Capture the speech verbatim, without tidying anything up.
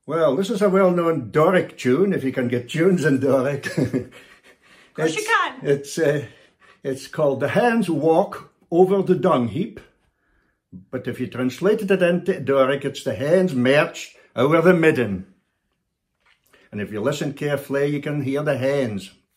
Well, this is a well-known Doric tune, if you can get tunes in Doric. Of course you can. It's, uh, it's called The Hens Walk Over the Dung Heap. But if you translated it into Doric, it's The Hens March Over the Midden. And if you listen carefully, you can hear the hens.